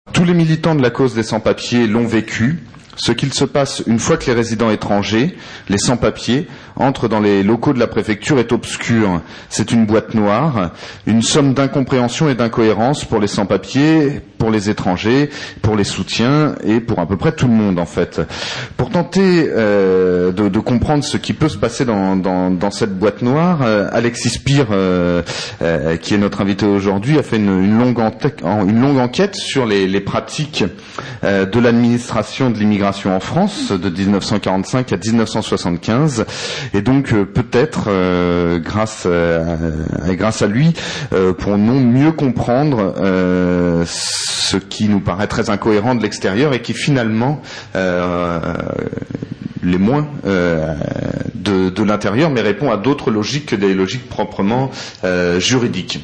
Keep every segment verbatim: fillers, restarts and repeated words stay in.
Tous les militants de la cause des sans-papiers l'ont vécu. Ce qu'il se passe une fois que les résidents étrangers, les sans-papiers, entrent dans les locaux de la préfecture est obscur. C'est une boîte noire, une somme d'incompréhension et d'incohérence pour les sans-papiers, pour les étrangers, pour les soutiens et pour à peu près tout le monde en fait. Pour tenter euh, de, de comprendre ce qui peut se passer dans, dans, dans cette boîte noire, euh, Alexis Spire, euh, euh, qui est notre invité aujourd'hui, a fait une, une, longue, enquête, une longue enquête sur les, les pratiques euh, de l'administration de l'immigration en France de dix-neuf cent quarante-cinq à dix-neuf cent soixante-quinze. Et donc euh, peut-être euh, grâce, euh, grâce à lui, euh, pourrons-nous mieux comprendre euh, ce qui nous paraît très incohérent de l'extérieur et qui finalement euh, l'est moins euh, de, de l'intérieur, mais répond à d'autres logiques que des logiques proprement euh, juridiques.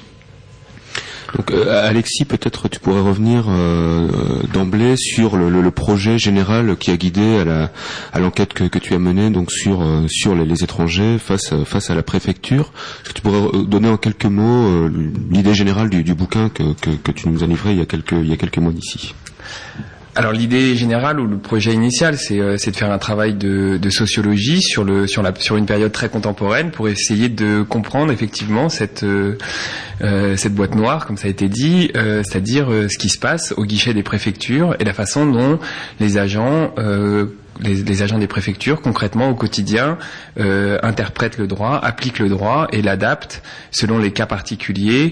Donc euh, Alexis, peut-être tu pourrais revenir euh, d'emblée sur le, le, le projet général qui a guidé à la à l'enquête que, que tu as menée donc sur euh, sur les, les étrangers face face à la préfecture. Est-ce que tu pourrais donner en quelques mots euh, l'idée générale du, du bouquin que, que que tu nous as livré il y a quelques il y a quelques mois d'ici? Alors l'idée générale ou le projet initial, c'est, euh, c'est de faire un travail de, de sociologie sur le sur la sur une période très contemporaine pour essayer de comprendre effectivement cette euh, euh, cette boîte noire, comme ça a été dit, euh, c'est-à-dire euh, ce qui se passe au guichet des préfectures et la façon dont les agents euh, Les, les agents des préfectures, concrètement au quotidien, euh, interprètent le droit, appliquent le droit et l'adaptent selon les cas particuliers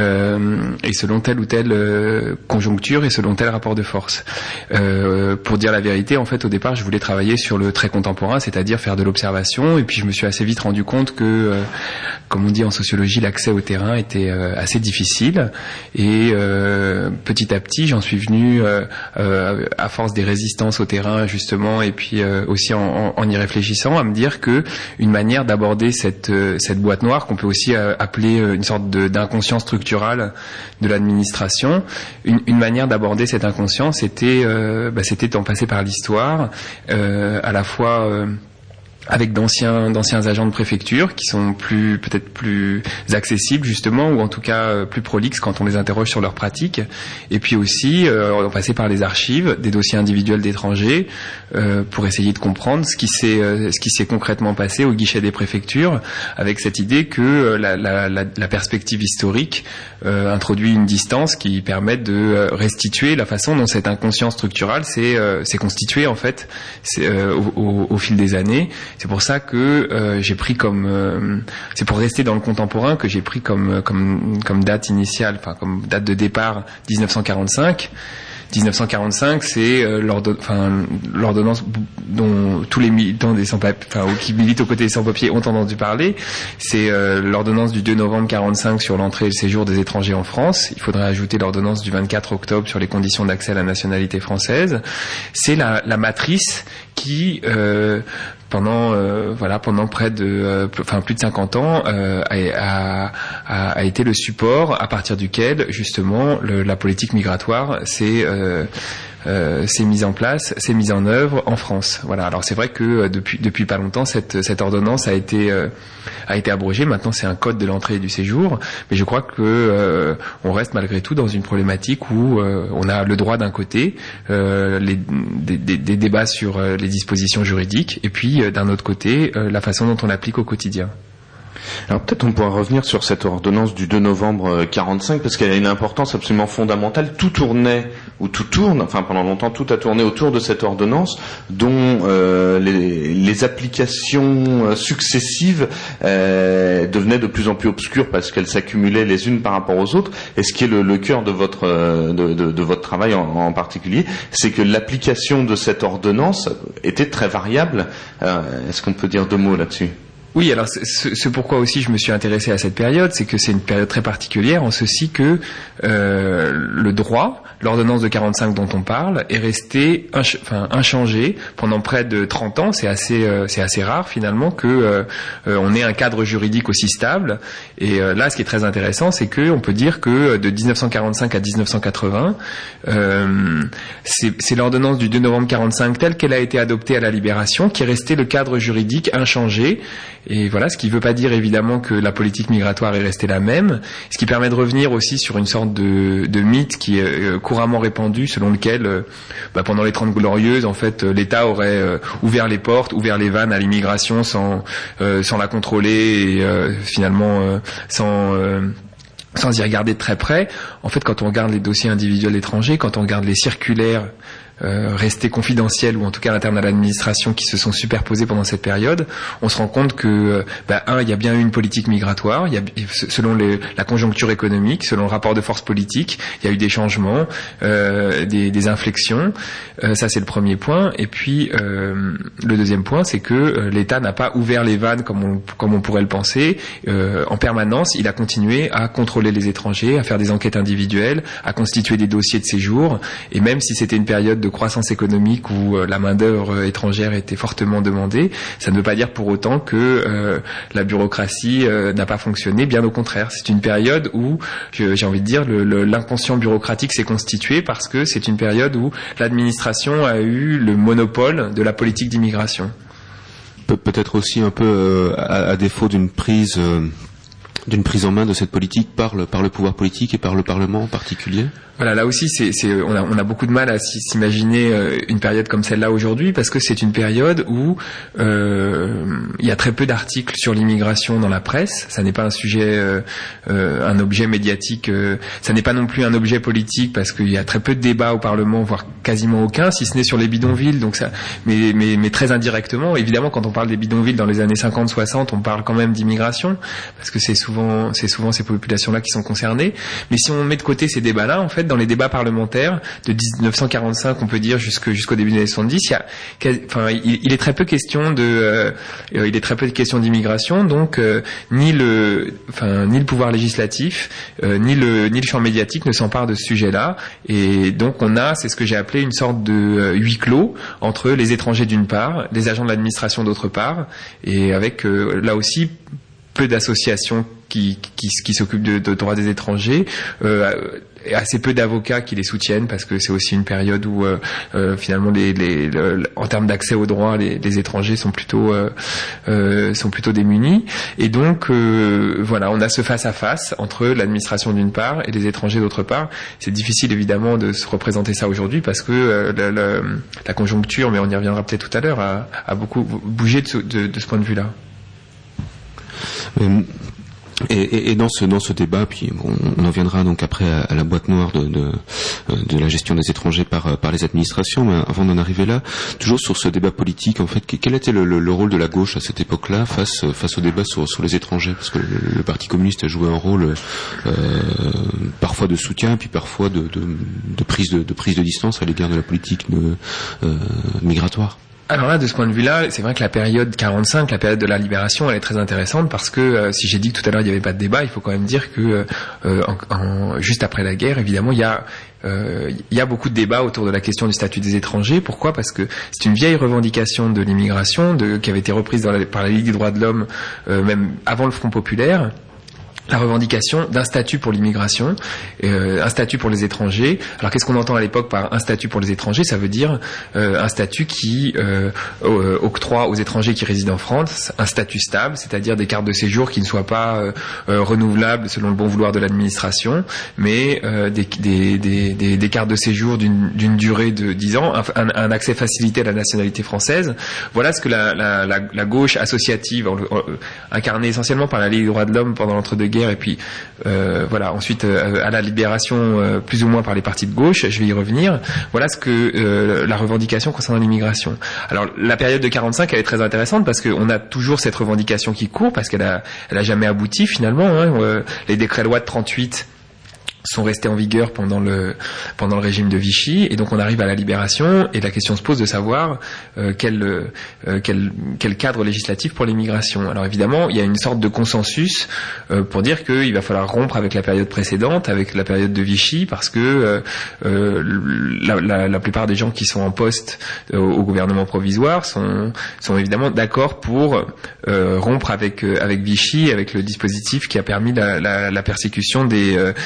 euh, et selon telle ou telle euh, conjoncture et selon tel rapport de force. Euh, pour dire la vérité, en fait, au départ, je voulais travailler sur le très contemporain, c'est-à-dire faire de l'observation, et puis je me suis assez vite rendu compte que, euh, comme on dit en sociologie, l'accès au terrain était euh, assez difficile, et euh, petit à petit, j'en suis venu, euh, euh, à force des résistances au terrain, justement, et puis euh, aussi en, en, en y réfléchissant, à me dire que une manière d'aborder cette euh, cette boîte noire qu'on peut aussi euh, appeler euh, une sorte de, d'inconscient structural de l'administration, une, une manière d'aborder cet inconscient, c'était euh, bah, c'était d'en passer par l'histoire, euh, à la fois euh, avec d'anciens d'anciens agents de préfecture qui sont plus peut-être plus accessibles justement, ou en tout cas euh, plus prolixes quand on les interroge sur leurs pratiques, et puis aussi euh, on passait par les archives des dossiers individuels d'étrangers euh, pour essayer de comprendre ce qui s'est euh, ce qui s'est concrètement passé au guichet des préfectures, avec cette idée que euh, la, la, la, la perspective historique euh, introduit une distance qui permet de euh, restituer la façon dont cet inconscient structural s'est euh, s'est constitué en fait c'est, euh, au, au, au fil des années. C'est pour ça que euh, j'ai pris comme, euh, c'est pour rester dans le contemporain que j'ai pris comme comme comme date initiale, enfin comme date de départ dix-neuf cent quarante-cinq. dix-neuf cent quarante-cinq, c'est euh, l'ordon- enfin, l'ordonnance dont tous les militants des sans-papiers, enfin, ou qui militent aux côtés des sans-papiers ont entendu parler. C'est euh, l'ordonnance du deux novembre quarante-cinq sur l'entrée et le séjour des étrangers en France. Il faudrait ajouter l'ordonnance du vingt-quatre octobre sur les conditions d'accès à la nationalité française. C'est la, la matrice qui euh, pendant euh, voilà pendant près de euh, enfin plus de cinquante ans euh, a, a, a été le support à partir duquel justement le, la politique migratoire s'est euh, euh, s'est mise en place, s'est mise en œuvre en France. Voilà. Alors c'est vrai que euh, depuis depuis pas longtemps cette cette ordonnance a été euh, a été abrogée. Maintenant c'est un code de l'entrée et du séjour, mais je crois que euh, on reste malgré tout dans une problématique où euh, on a le droit d'un côté, euh, les des, des, des débats sur euh, les dispositions juridiques, et puis euh, d'un autre côté euh, la façon dont on l'applique au quotidien. Alors peut-être on pourra revenir sur cette ordonnance du deux novembre quarante-cinq, parce qu'elle a une importance absolument fondamentale. Tout tournait, ou tout tourne, enfin pendant longtemps tout a tourné autour de cette ordonnance, dont euh, les, les applications successives euh, devenaient de plus en plus obscures parce qu'elles s'accumulaient les unes par rapport aux autres. Et ce qui est le, le cœur de votre, de, de, de votre travail en, en particulier, c'est que l'application de cette ordonnance était très variable. Euh, est-ce qu'on peut dire deux mots là-dessus ? Oui, alors c'est, c'est pourquoi aussi je me suis intéressé à cette période, c'est que c'est une période très particulière en ceci que euh, le droit, l'ordonnance de quarante-cinq dont on parle, est resté inch- enfin, inchangé pendant près de trente ans. C'est assez, euh, c'est assez rare finalement que euh, euh, on ait un cadre juridique aussi stable. Et euh, là, ce qui est très intéressant, c'est que on peut dire que de dix-neuf cent quarante-cinq à dix-neuf cent quatre-vingts, euh, c'est, c'est l'ordonnance du deux novembre quarante-cinq telle qu'elle a été adoptée à la Libération qui est restée le cadre juridique inchangé. Et voilà, ce qui ne veut pas dire évidemment que la politique migratoire est restée la même, ce qui permet de revenir aussi sur une sorte de, de mythe qui est euh, couramment répandu, selon lequel euh, bah, pendant les Trente Glorieuses, en fait, euh, l'État aurait euh, ouvert les portes, ouvert les vannes à l'immigration sans euh, sans la contrôler et euh, finalement euh, sans euh, sans y regarder de très près. En fait, quand on regarde les dossiers individuels étrangers, quand on regarde les circulaires Euh, rester confidentiels ou en tout cas internes à l'administration qui se sont superposés pendant cette période, on se rend compte que euh, bah, un, il y a bien eu une politique migratoire, il y a, selon les, la conjoncture économique, selon le rapport de force politique, il y a eu des changements, euh, des, des inflexions, euh, ça c'est le premier point. Et puis euh, le deuxième point, c'est que euh, l'État n'a pas ouvert les vannes comme on, comme on pourrait le penser. Euh, en permanence, il a continué à contrôler les étrangers, à faire des enquêtes individuelles, à constituer des dossiers de séjour, et même si c'était une période de croissance économique où euh, la main-d'œuvre étrangère était fortement demandée, ça ne veut pas dire pour autant que euh, la bureaucratie euh, n'a pas fonctionné, bien au contraire. C'est une période où, je, j'ai envie de dire, le, le, l'inconscient bureaucratique s'est constitué parce que c'est une période où l'administration a eu le monopole de la politique d'immigration. Pe- peut-être aussi un peu euh, à, à défaut d'une prise... Euh d'une prise en main de cette politique par le, par le pouvoir politique et par le Parlement en particulier. Voilà, là aussi, c'est, c'est, on, a, on a beaucoup de mal à s'imaginer une période comme celle-là aujourd'hui, parce que c'est une période où euh, il y a très peu d'articles sur l'immigration dans la presse. Ça n'est pas un sujet, euh, euh, un objet médiatique. Euh, ça n'est pas non plus un objet politique, parce qu'il y a très peu de débats au Parlement, voire quasiment aucun, si ce n'est sur les bidonvilles. Donc ça, mais, mais, mais très indirectement. Évidemment, quand on parle des bidonvilles dans les années cinquante soixante, on parle quand même d'immigration, parce que c'est souvent, c'est souvent ces populations-là qui sont concernées. Mais si on met de côté ces débats-là, en fait, dans les débats parlementaires de dix-neuf cent quarante-cinq, on peut dire jusque, jusqu'au début des années soixante-dix, il y a, enfin, il, il est très peu question de, euh, il est très peu de questions d'immigration, donc euh, ni le, enfin, ni le pouvoir législatif, euh, ni le, ni le champ médiatique ne s'emparent de ce sujet-là, et donc on a, c'est ce que j'ai appelé une sorte de euh, huis clos entre les étrangers d'une part, les agents de l'administration d'autre part, et avec euh, là aussi peu d'associations qui, qui, qui s'occupent de, de droits des étrangers, euh, assez peu d'avocats qui les soutiennent, parce que c'est aussi une période où euh, euh, finalement les, les, le, en termes d'accès aux droits, les, les étrangers sont plutôt euh, euh, sont plutôt démunis, et donc euh, voilà, on a ce face à face entre l'administration d'une part et les étrangers d'autre part. C'est difficile évidemment de se représenter ça aujourd'hui, parce que euh, la, la, la conjoncture, mais on y reviendra peut-être tout à l'heure, a, a beaucoup bougé de ce, de, de ce point de vue-là. Euh... Et, et, et dans ce dans ce débat, puis bon, on en viendra donc après à, à la boîte noire de, de de la gestion des étrangers par par les administrations. Mais avant d'en arriver là, toujours sur ce débat politique, en fait, quel était le, le, le rôle de la gauche à cette époque-là face face au débat sur sur les étrangers, parce que le, le Parti communiste a joué un rôle euh, parfois de soutien, puis parfois de de, de prise de, de prise de distance à l'égard de la politique de, euh, migratoire. Alors là, de ce point de vue-là, c'est vrai que la période quarante-cinq, la période de la libération, elle est très intéressante, parce que euh, si j'ai dit que tout à l'heure il n'y avait pas de débat, il faut quand même dire que euh, en, en, juste après la guerre, évidemment, il y a euh, il y a beaucoup de débats autour de la question du statut des étrangers. Pourquoi ? Parce que c'est une vieille revendication de l'immigration, de, qui avait été reprise dans la, par la Ligue des droits de l'homme, euh, même avant le Front populaire. La revendication d'un statut pour l'immigration, euh, un statut pour les étrangers. Alors qu'est-ce qu'on entend à l'époque par un statut pour les étrangers ? Ça veut dire euh, un statut qui euh, octroie aux étrangers qui résident en France un statut stable, c'est-à-dire des cartes de séjour qui ne soient pas euh, euh, renouvelables selon le bon vouloir de l'administration, mais euh, des, des, des, des, des cartes de séjour d'une, d'une durée de dix ans, un, un accès facilité à la nationalité française. Voilà ce que la, la, la, la gauche associative, incarnée essentiellement par la Ligue des droits de l'homme pendant l'entre-deux guerre, et puis euh, voilà, ensuite euh, à la libération euh, plus ou moins par les partis de gauche, je vais y revenir. Voilà ce que euh, la revendication concernant l'immigration. Alors la période de quarante-cinq, elle est très intéressante, parce qu'on a toujours cette revendication qui court, parce qu'elle a, elle a jamais abouti finalement, hein. Euh, les décrets lois de trente-huit sont restés en vigueur pendant le pendant le régime de Vichy, et donc on arrive à la libération, et la question se pose de savoir euh, quel euh, quel quel cadre législatif pour l'immigration. Alors évidemment, il y a une sorte de consensus euh, pour dire qu'il va falloir rompre avec la période précédente, avec la période de Vichy, parce que euh, euh, la, la, la plupart des gens qui sont en poste euh, au gouvernement provisoire sont sont évidemment d'accord pour euh, rompre avec euh, avec Vichy, avec le dispositif qui a permis la, la, la persécution des euh, des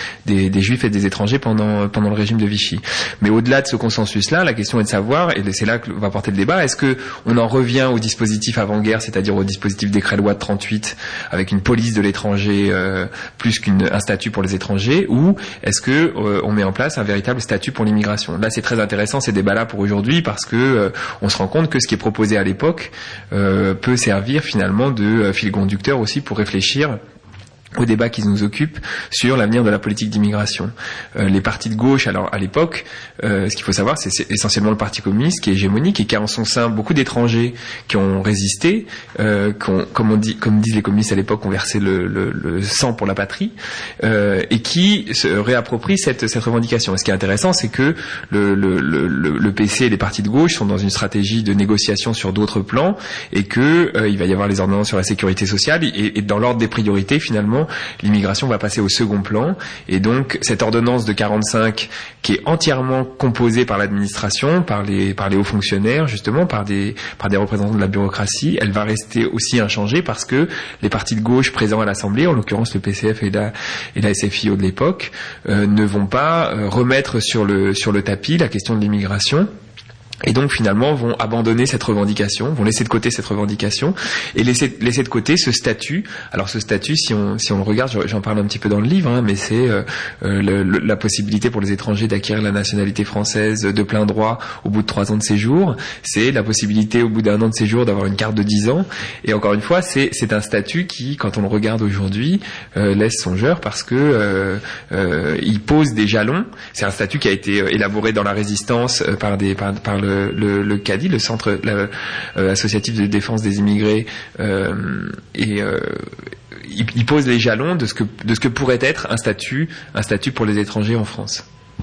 des, des juifs et des étrangers pendant pendant le régime de Vichy. Mais au-delà de ce consensus-là, la question est de savoir, et c'est là que va porter le débat, est-ce que on en revient au dispositif avant-guerre, c'est-à-dire au dispositif décret-loi de trente-huit, avec une police de l'étranger euh, plus qu'un statut pour les étrangers, ou est-ce que euh, on met en place un véritable statut pour l'immigration? Là, c'est très intéressant ces débats-là pour aujourd'hui, parce que euh, on se rend compte que ce qui est proposé à l'époque euh, peut servir finalement de euh, fil conducteur aussi pour réfléchir au débat qui nous occupe sur l'avenir de la politique d'immigration. Euh, les partis de gauche, alors à l'époque, euh, ce qu'il faut savoir, c'est, c'est essentiellement le Parti communiste qui est hégémonique et qui a en son sein beaucoup d'étrangers qui ont résisté, euh, qui ont, comme on dit, comme disent les communistes à l'époque, ont versé le, le, le sang pour la patrie, euh, et qui se réapproprient cette, cette revendication. Et ce qui est intéressant, c'est que le, le, le, le P C et les partis de gauche sont dans une stratégie de négociation sur d'autres plans, et que euh, il va y avoir les ordonnances sur la sécurité sociale, et, et dans l'ordre des priorités, finalement, l'immigration va passer au second plan, et donc cette ordonnance de quarante-cinq qui est entièrement composée par l'administration, par les par les hauts fonctionnaires, justement par des par des représentants de la bureaucratie, elle va rester aussi inchangée parce que les partis de gauche présents à l'Assemblée, en l'occurrence le P C F et la et la S F I O de l'époque, euh, ne vont pas euh, remettre sur le sur le tapis la question de l'immigration. Et donc finalement vont abandonner cette revendication, vont laisser de côté cette revendication et laisser laisser de côté ce statut. Alors ce statut, si on si on le regarde, j'en parle un petit peu dans le livre, hein, mais c'est euh, le, le, la possibilité pour les étrangers d'acquérir la nationalité française de plein droit au bout de trois ans de séjour. C'est la possibilité au bout d'un an de séjour d'avoir une carte de dix ans. Et encore une fois, c'est c'est un statut qui, quand on le regarde aujourd'hui, euh, laisse songeur parce que euh, euh, il pose des jalons. C'est un statut qui a été élaboré dans la résistance euh, par des par, par le Le, le, le C A D I, le Centre la, euh, associatif de défense des immigrés, euh, et euh, il, il pose les jalons de ce que de ce que pourrait être un statut un statut pour les étrangers en France.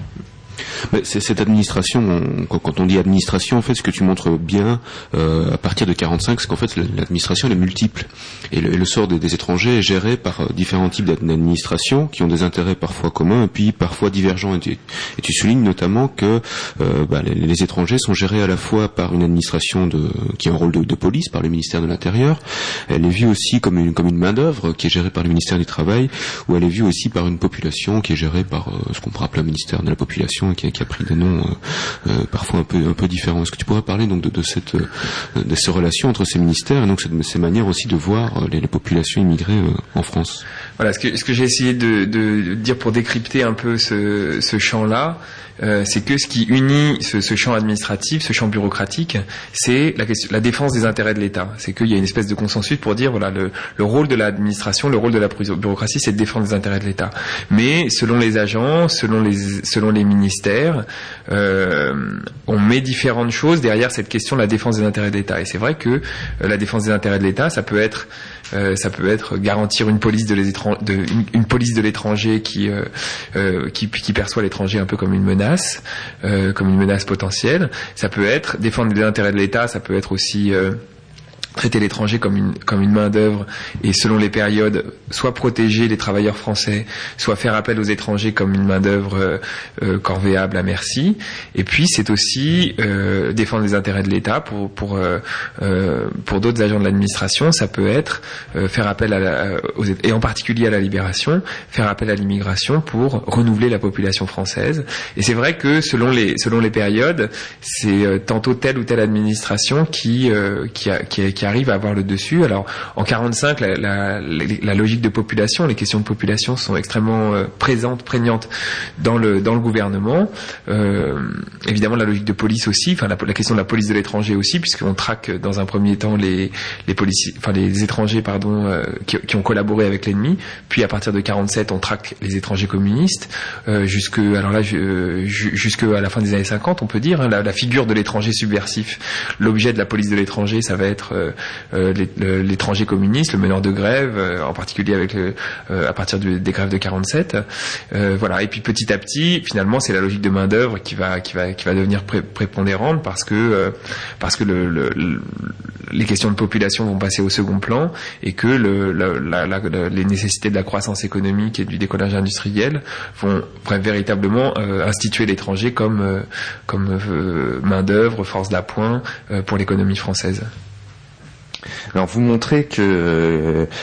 Mais c'est cette administration, on, quand on dit administration, en fait, ce que tu montres bien euh, à partir de quarante-cinq, c'est qu'en fait l'administration elle est multiple et le, et le sort des, des étrangers est géré par euh, différents types d'administrations qui ont des intérêts parfois communs et puis parfois divergents. Et tu, et tu soulignes notamment que euh, bah, les, les étrangers sont gérés à la fois par une administration de, qui a un rôle de, de police par le ministère de l'Intérieur. Elle est vue aussi comme une comme une main d'œuvre qui est gérée par le ministère du Travail, ou elle est vue aussi par une population qui est gérée par euh, ce qu'on pourrait appeler un ministère de la population et qui qui a pris des noms euh, euh, parfois un peu un peu différents. Est-ce que tu pourrais parler donc de, de cette euh, de ces relations entre ces ministères et donc cette, ces manières aussi de voir euh, les, les populations immigrées euh, en France? Voilà, ce que ce que j'ai essayé de, de dire pour décrypter un peu ce, ce champ-là, euh, c'est que ce qui unit ce, ce champ administratif, ce champ bureaucratique, c'est la, question, la défense des intérêts de l'État. C'est qu'il y a une espèce de consensus pour dire voilà le, le rôle de l'administration, le rôle de la bureaucratie, c'est de défendre les intérêts de l'État. Mais selon les agents, selon les selon les ministères, euh, on met différentes choses derrière cette question de la défense des intérêts de l'État. Et c'est vrai que euh, la défense des intérêts de l'État, ça peut être Euh, ça peut être garantir une police de, les étran- de une, une police de l'étranger qui, euh, euh, qui qui perçoit l'étranger un peu comme une menace, euh, comme une menace potentielle. Ça peut être défendre les intérêts de l'État. Ça peut être aussi euh, traiter l'étranger comme une comme une main d'œuvre et selon les périodes, soit protéger les travailleurs français, soit faire appel aux étrangers comme une main d'œuvre euh, euh, corvéable à merci. Et puis c'est aussi euh, défendre les intérêts de l'État pour pour euh, euh, pour d'autres agents de l'administration. Ça peut être euh, faire appel à la, aux, et en particulier à la libération, faire appel à l'immigration pour renouveler la population française. Et c'est vrai que selon les selon les périodes, c'est euh, tantôt telle ou telle administration qui euh, qui, a, qui, a, qui arrive à avoir le dessus. Alors en quarante-cinq, la, la, la, la logique de population, les questions de population sont extrêmement euh, présentes, prégnantes dans le dans le gouvernement. Euh, évidemment la logique de police aussi, enfin la, la question de la police de l'étranger aussi, puisqu'on traque dans un premier temps les les policiers, enfin les étrangers pardon euh, qui, qui ont collaboré avec l'ennemi. Puis à partir de quarante-sept, on traque les étrangers communistes euh, jusque alors là euh, jusque à la fin des années cinquante, on peut dire hein, la, la figure de l'étranger subversif. L'objet de la police de l'étranger, ça va être euh, Euh, l'étranger communiste, le meneur de grève, euh, en particulier avec le, euh, à partir de, des grèves de quarante-sept. Euh, voilà. Et puis petit à petit, finalement, c'est la logique de main d'œuvre qui va qui va qui va devenir pré, prépondérante parce que euh, parce que le, le, le, les questions de population vont passer au second plan et que le, la, la, la, les nécessités de la croissance économique et du décollage industriel vont véritablement euh, instituer l'étranger comme euh, comme euh, main d'œuvre, force d'appoint euh, pour l'économie française. Alors vous montrez que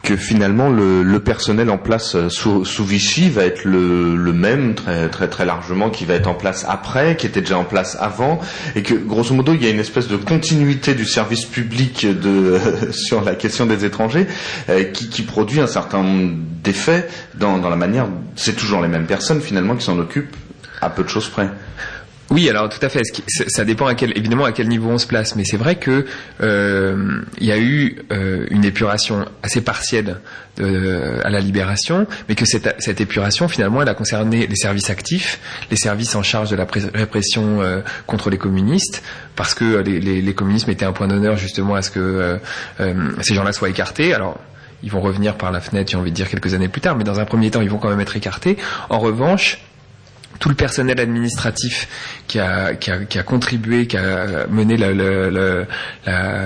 que finalement le, le personnel en place sous, sous Vichy va être le, le même très très très largement qui va être en place après, qui était déjà en place avant, et que grosso modo il y a une espèce de continuité du service public de sur la question des étrangers euh, qui, qui produit un certain nombre d'effets dans, dans la manière. C'est toujours les mêmes personnes finalement qui s'en occupent à peu de choses près. Oui, alors tout à fait. Ça dépend à quel, évidemment à quel niveau on se place, mais c'est vrai que euh, il y a eu euh, une épuration assez partielle de, à la Libération, mais que cette, cette épuration finalement elle a concerné les services actifs, les services en charge de la répression euh, contre les communistes, parce que les, les, les communistes mettaient un point d'honneur justement à ce que euh, euh, ces gens-là soient écartés. Alors ils vont revenir par la fenêtre, j'ai envie de dire quelques années plus tard, mais dans un premier temps ils vont quand même être écartés. En revanche, tout le personnel administratif qui a, qui a, qui a contribué, qui a mené la, la, la, la,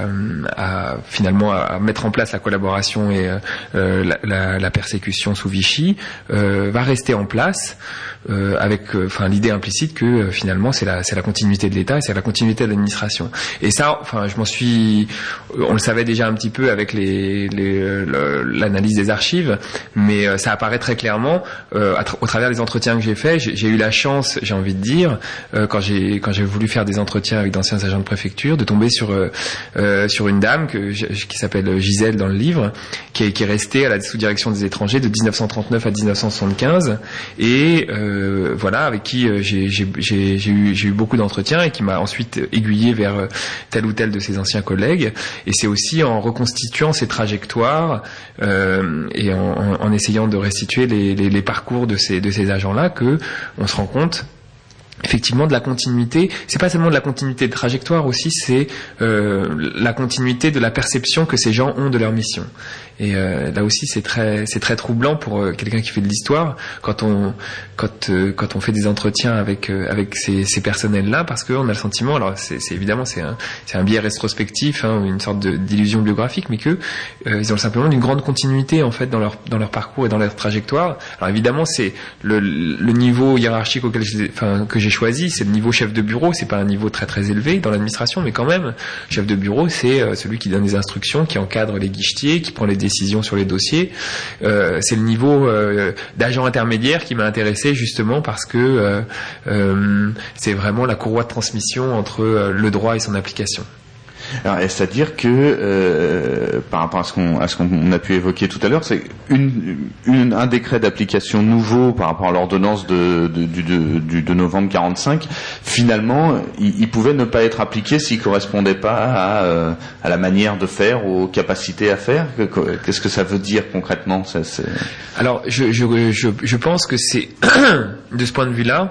à, finalement à mettre en place la collaboration et euh, la, la, la persécution sous Vichy, euh, va rester en place. Euh, avec euh, enfin l'idée implicite que euh, finalement c'est la c'est la continuité de l'État et c'est la continuité de l'administration. Et ça, enfin je m'en suis on le savait déjà un petit peu avec les, les le, l'analyse des archives, mais euh, ça apparaît très clairement euh, à tra- au travers des entretiens que j'ai faits. J'ai, j'ai eu la chance, j'ai envie de dire, euh, quand j'ai quand j'ai voulu faire des entretiens avec d'anciens agents de préfecture, de tomber sur euh, euh, sur une dame que qui s'appelle Gisèle dans le livre, qui est qui est restée à la sous-direction des étrangers de dix-neuf cent trente-neuf à dix-neuf cent soixante-quinze et euh, Euh, voilà, avec qui euh, j'ai, j'ai, j'ai, j'ai, eu, j'ai eu beaucoup d'entretiens et qui m'a ensuite aiguillé vers euh, tel ou tel de ses anciens collègues. Et c'est aussi en reconstituant ces trajectoires euh, et en, en, en essayant de restituer les, les, les parcours de ces, de ces agents-là que on se rend compte effectivement de la continuité. C'est pas seulement de la continuité de trajectoire aussi, c'est euh, la continuité de la perception que ces gens ont de leur mission. Et euh, là aussi c'est très c'est très troublant pour euh, quelqu'un qui fait de l'histoire quand on quand euh, quand on fait des entretiens avec euh, avec ces, ces personnels là, parce qu'on a le sentiment, alors c'est, c'est évidemment c'est un c'est un biais rétrospectif, hein, une sorte de, d'illusion biographique, mais que euh, ils ont simplement une grande continuité en fait dans leur dans leur parcours et dans leur trajectoire. Alors évidemment c'est le le niveau hiérarchique auquel j'ai, enfin que j'ai choisi, c'est le niveau chef de bureau. C'est pas un niveau très très élevé dans l'administration, mais quand même chef de bureau c'est euh, celui qui donne les instructions, qui encadre les guichetiers, qui prend les décisions sur les dossiers. Euh, c'est le niveau euh, d'agent intermédiaire qui m'a intéressé justement parce que euh, euh, c'est vraiment la courroie de transmission entre euh, le droit et son application. Alors, c'est-à-dire que euh, par rapport à ce qu'on à ce qu'on a pu évoquer tout à l'heure, c'est une, une un décret d'application nouveau par rapport à l'ordonnance de, de, du, de, du de novembre quarante-cinq. Finalement, il, il pouvait ne pas être appliqué s'il correspondait pas à euh, à la manière de faire, aux capacités à faire. Qu'est-ce que ça veut dire concrètement ça, c'est... Alors, je, je je je pense que c'est de ce point de vue-là.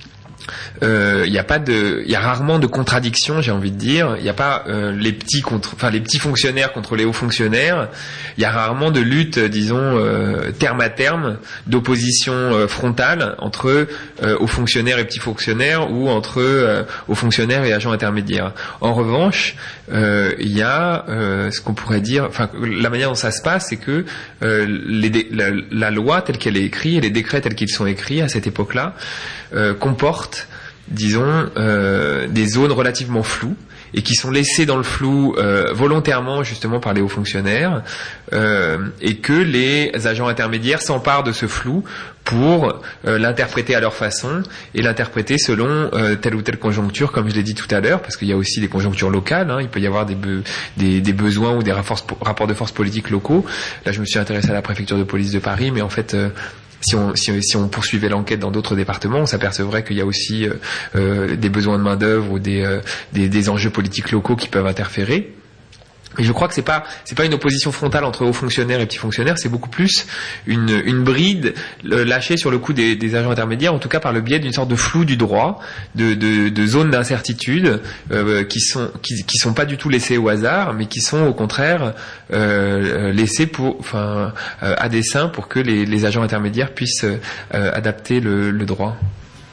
Il euh, y a pas de, il y a rarement de contradiction, j'ai envie de dire. Il n'y a pas euh, les petits contre, enfin les petits fonctionnaires contre les hauts fonctionnaires. Il y a rarement de lutte, disons euh, terme à terme, d'opposition euh, frontale entre euh, hauts fonctionnaires et petits fonctionnaires, ou entre euh, hauts fonctionnaires et agents intermédiaires. En revanche, euh, il y a euh, ce qu'on pourrait dire, enfin la manière dont ça se passe, c'est que euh, les dé- la, la loi telle qu'elle est écrite et les décrets tels qu'ils sont écrits à cette époque-là euh, comportent, disons, euh, des zones relativement floues et qui sont laissées dans le flou euh, volontairement justement par les hauts fonctionnaires, euh, et que les agents intermédiaires s'emparent de ce flou pour euh, l'interpréter à leur façon et l'interpréter selon euh, telle ou telle conjoncture, comme je l'ai dit tout à l'heure, parce qu'il y a aussi des conjonctures locales, hein, il peut y avoir des, be- des, des besoins ou des rapports, rapports de force politiques locaux. Là je me suis intéressé à la préfecture de police de Paris, mais en fait euh, Si on, si, si on poursuivait l'enquête dans d'autres départements, on s'apercevrait qu'il y a aussi euh, euh, des besoins de main-d'œuvre ou des, euh, des, des enjeux politiques locaux qui peuvent interférer. Et je crois que c'est pas c'est pas une opposition frontale entre hauts fonctionnaires et petits fonctionnaires, c'est beaucoup plus une une bride lâchée sur le coup des, des agents intermédiaires, en tout cas par le biais d'une sorte de flou du droit, de de, de zones d'incertitude euh, qui sont qui qui sont pas du tout laissées au hasard, mais qui sont au contraire euh, laissées pour enfin euh, à dessein pour que les les agents intermédiaires puissent euh, adapter le, le droit.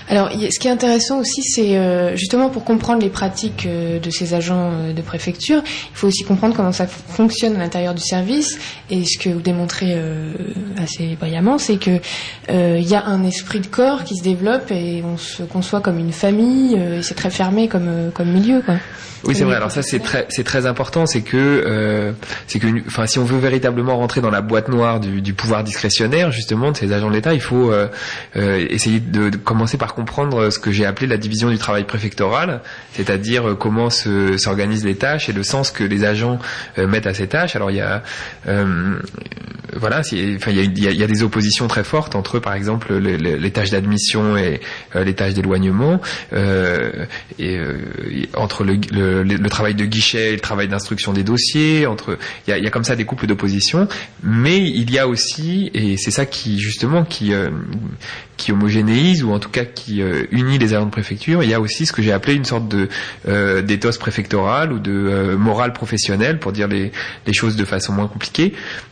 Alors, ce qui est intéressant aussi, c'est euh, justement pour comprendre les pratiques euh, de ces agents euh, de préfecture, il faut aussi comprendre comment ça fonctionne à l'intérieur du service. Et ce que vous démontrez euh, assez brillamment, c'est que euh, il y a un esprit de corps qui se développe et on se conçoit comme une famille. Euh, et c'est très fermé comme euh, comme milieu, quoi. Oui, c'est vrai. Alors ça, c'est très, c'est très important. C'est que, euh, c'est que, enfin, si on veut véritablement rentrer dans la boîte noire du, du pouvoir discrétionnaire, justement, de ces agents de l'État, il faut euh, euh, essayer de, de commencer par comprendre ce que j'ai appelé la division du travail préfectoral, c'est-à-dire comment se, s'organisent les tâches et le sens que les agents euh, mettent à ces tâches. Alors il y a, euh, voilà, enfin il y a, il y a, il y a des oppositions très fortes entre, par exemple, les, les, les tâches d'admission et euh, les tâches d'éloignement, euh, et euh, entre le, le Le, le travail de guichet et le travail d'instruction des dossiers, entre, il y a, il y a comme ça des couples d'opposition, mais il y a aussi, et c'est ça qui justement qui euh, qui homogénéise ou en tout cas qui euh, unit les agents de préfecture, il y a aussi ce que j'ai appelé une sorte de euh, d'éthos préfectoral ou de euh, morale professionnelle, pour dire les, les choses de façon moins compliquée.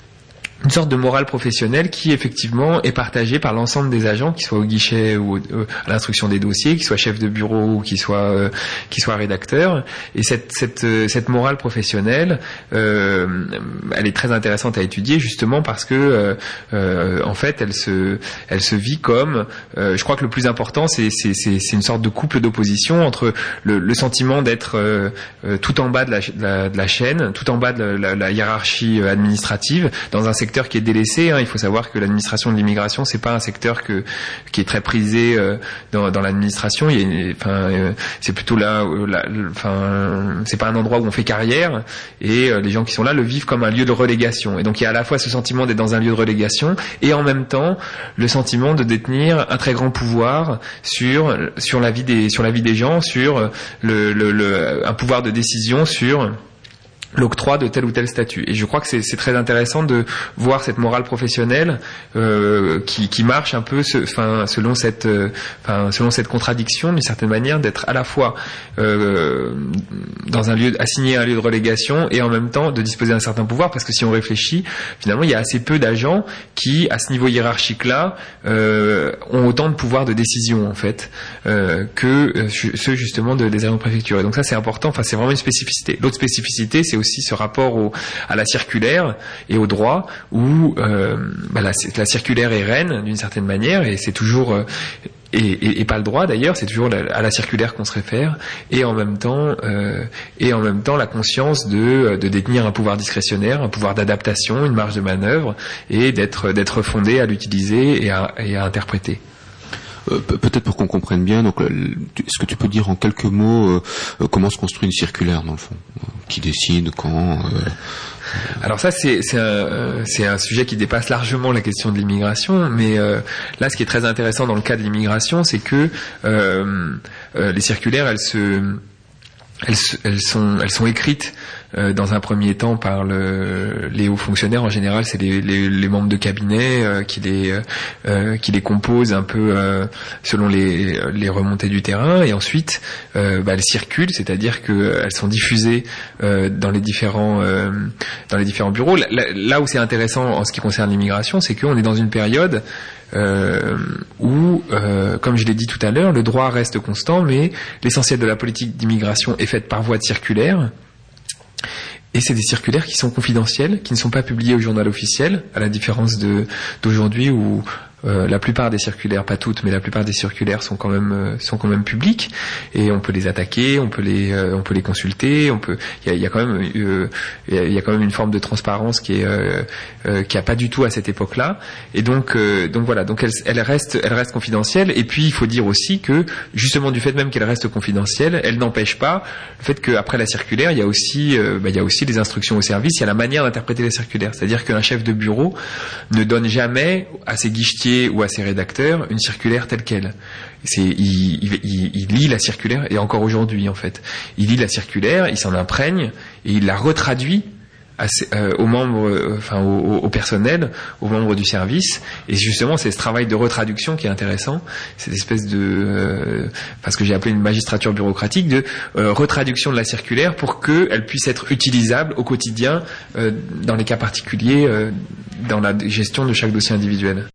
Une sorte de morale professionnelle qui effectivement est partagée par l'ensemble des agents, qu'ils soient au guichet ou euh, à l'instruction des dossiers, qu'ils soient chefs de bureau ou qu'ils soient euh, qu'ils soient rédacteurs. Et cette cette euh, cette morale professionnelle, euh, elle est très intéressante à étudier justement parce que euh, euh, en fait elle se elle se vit comme euh, je crois que le plus important c'est c'est c'est, c'est une sorte de couple d'opposition entre le, le sentiment d'être euh, euh, tout en bas de la, de la de la chaîne, tout en bas de la, la, la hiérarchie administrative dans un secteur qui est délaissé, hein. Il faut savoir que l'administration de l'immigration, c'est pas un secteur que qui est très prisé euh, dans, dans l'administration. Il y a une, enfin, euh, c'est plutôt là, euh, là, enfin, c'est pas un endroit où on fait carrière, et euh, les gens qui sont là le vivent comme un lieu de relégation. Et donc il y a à la fois ce sentiment d'être dans un lieu de relégation, et en même temps le sentiment de détenir un très grand pouvoir sur sur la vie des sur la vie des gens, sur le, le, le un pouvoir de décision sur l'octroi de tel ou tel statut. Et je crois que c'est, c'est très intéressant de voir cette morale professionnelle euh, qui, qui marche un peu, ce, enfin, selon cette, euh, enfin, selon cette contradiction d'une certaine manière d'être à la fois euh, dans un lieu assigné à un lieu de relégation et en même temps de disposer d'un certain pouvoir. Parce que si on réfléchit, finalement, il y a assez peu d'agents qui, à ce niveau hiérarchique-là, euh, ont autant de pouvoir de décision en fait euh, que euh, ceux justement de, des agents de préfecture. Et donc ça, c'est important. Enfin, c'est vraiment une spécificité. L'autre spécificité, c'est aussi ce rapport au, à la circulaire et au droit où euh, bah la, la circulaire est reine d'une certaine manière et c'est toujours euh, et, et, et pas le droit d'ailleurs, c'est toujours la, à la circulaire qu'on se réfère et en même temps euh, et en même temps la conscience de, de détenir un pouvoir discrétionnaire, un pouvoir d'adaptation, une marge de manœuvre et d'être d'être fondé à l'utiliser et à, et à interpréter. Euh, peut-être pour qu'on comprenne bien, donc, est-ce que tu peux dire en quelques mots euh, comment se construit une circulaire dans le fond, qui décide quand euh... Alors ça c'est c'est un c'est un sujet qui dépasse largement la question de l'immigration, mais euh, là ce qui est très intéressant dans le cas de l'immigration, c'est que euh, euh, les circulaires elles se elles, elles sont elles sont écrites euh, dans un premier temps par le, les hauts fonctionnaires. En général, c'est les, les, les membres de cabinet euh, qui les euh, qui les composent un peu euh, selon les, les remontées du terrain. Et ensuite, euh, bah, elles circulent, c'est-à-dire que elles sont diffusées euh, dans les différents euh, dans les différents bureaux. Là, là où c'est intéressant en ce qui concerne l'immigration, c'est qu'on est dans une période Euh, où, euh, comme je l'ai dit tout à l'heure, le droit reste constant, mais l'essentiel de la politique d'immigration est faite par voie de circulaire. Et c'est des circulaires qui sont confidentielles, qui ne sont pas publiées au journal officiel, à la différence de d'aujourd'hui où euh, la plupart des circulaires, pas toutes, mais la plupart des circulaires sont quand même euh, sont quand même publiques et on peut les attaquer, on peut les euh, on peut les consulter, on peut il y a, y a quand même euh, il y a quand même une forme de transparence qui est euh, euh, qui a pas du tout à cette époque-là. Et donc euh, donc voilà, donc elle elle reste elle reste confidentielle. Et puis il faut dire aussi que justement du fait même qu'elle reste confidentielle, elle n'empêche pas le fait qu'après la circulaire, il y a aussi euh, bah, il y a aussi les instructions au service, il y a la manière d'interpréter la circulaire. C'est-à-dire qu'un chef de bureau ne donne jamais à ses guichetiers ou à ses rédacteurs une circulaire telle qu'elle. C'est, il, il, il, il lit la circulaire, et encore aujourd'hui en fait, il lit la circulaire, il s'en imprègne et il la retraduit à, euh, aux membres, euh, enfin au, au personnel, aux membres du service. Et justement, c'est ce travail de retraduction qui est intéressant, cette espèce de, euh, enfin ce que j'ai appelé une magistrature bureaucratique, de euh, retraduction de la circulaire pour qu'elle puisse être utilisable au quotidien euh, dans les cas particuliers, euh, dans la gestion de chaque dossier individuel.